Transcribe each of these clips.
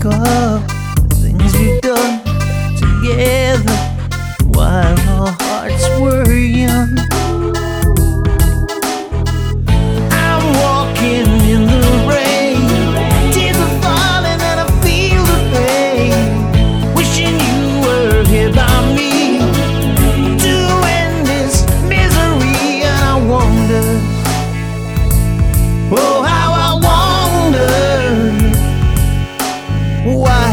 think of the things we've done together while our hearts were young. I'm walking in the rain, tears are falling and I feel the pain, wishing you were here by me to end this misery. And I wonder, oh how I wonder why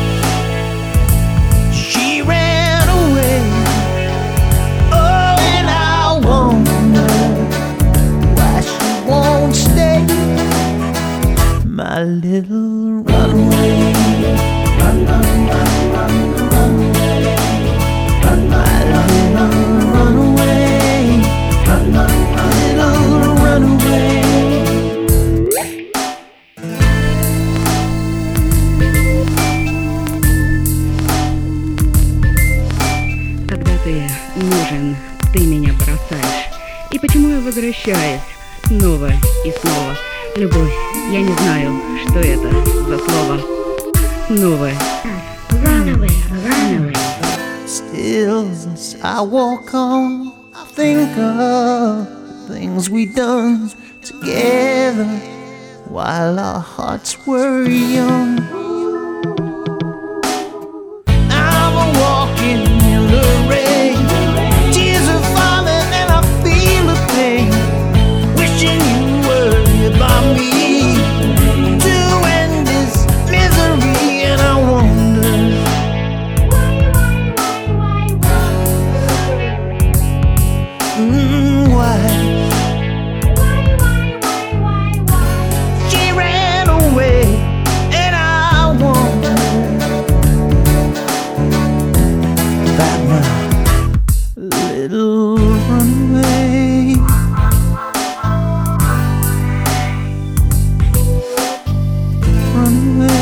she ran away. Oh, and I wonder why she won't stay, my little runaway. Run, run, run, run, run away. Run, my little runaway. Run, run, run, little runaway. Когда ты нужен, ты меня бросаешь. И почему я возвращаюсь снова и снова? Любовь, я не знаю, что это за слово. Снова. Run away, run away. Still, as I walk on, I think of the things we done together while our hearts were young. I'm walking in the rain, tears are falling and I feel the pain, wishing you were here by me to end this misery. And I wonder, why she ran away. And I wonder about my little runaway. Runaway.